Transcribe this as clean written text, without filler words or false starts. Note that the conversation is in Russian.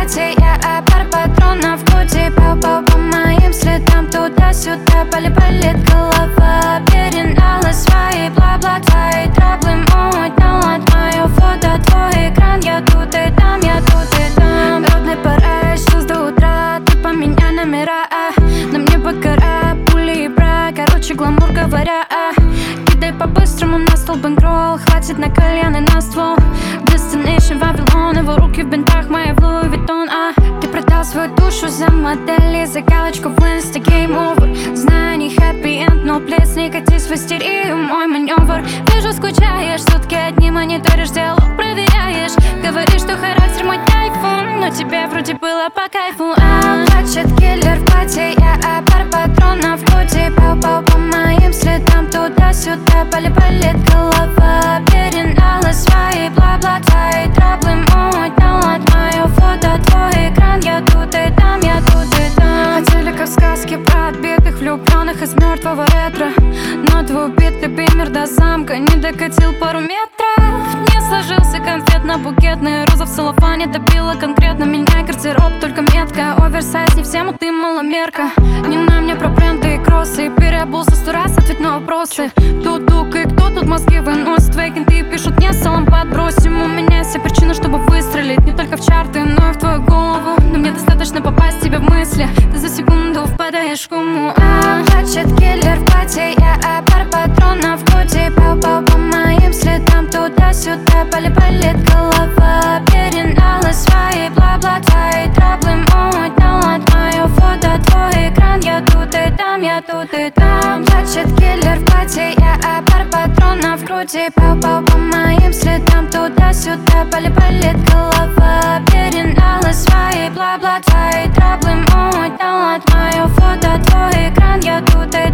платье, я пара патронов в груди. Пау-пау по моим следам, туда-сюда, болит голова. Перенала свои бла-бла, твои траблы мой талант. Мое фото, твой экран, я тут и там, я тут и там. Родной пора, сейчас до утра, ты поменяй номера. На мне покора, пули и брак, короче гламур говоря. Кидай по-быстрому на стол бэнкролл, хватит на кальян и на ствол. Destination Вавилон, его руки в бинтах, мои в Луи Виттон. Ты продал свою душу за модели, за галочку в инста, game over. Знаю, не happy end, но плес, не катись в истерию, мой маневр. Вижу, скучаешь, сутки одни мониторишь, диалог проверяешь. Говоришь, что характер мой тайфун, но тебе вроде было по кайфу. Плачет киллер в платье, я пара патронов в груди. Пау-пау по моим следам, туда-сюда, болит голова. Перенала свои бла-бла, твои траблы мой талант. Мое фото, твой экран, я тут и там, я тут и там. Хотели как сказки про отбитых влюбленных из мертвого ретро, но твой убитый бимер до замка не докатил пару метров. Не сложился конфетно-букетный, роза в целлофане добила конкретно меня гардероб, только метка. Оверсайз, не всем, ты маломерка. Не на мне про бренды и кроссы, переобулся 100 раз, ответь на вопросы. Тут и кто тут мозги выносит? Твои кенты пишут, не салом подбросим. У меня есть вся причина, чтобы выстрелить не только в чарты, но и в твою голову. Но мне достаточно попасть тебе в мысли, ты за секунду впадаешь в кому. Плачет киллер в платье, я пара патронов в груди. Пау-пау по моим следам, туда-сюда, болит голова. Перенала свои бла-бла, твои траблы мой талант. Мое фото, твой экран, я тут и там, я тут и там. Плачет киллер в платье, я пара патронов в груди. Пау-пау по моим следам, туда-сюда, болит голова. Перенала свои бла-бла, твои траблы мой талант. Мое фото, твой экран, я тут и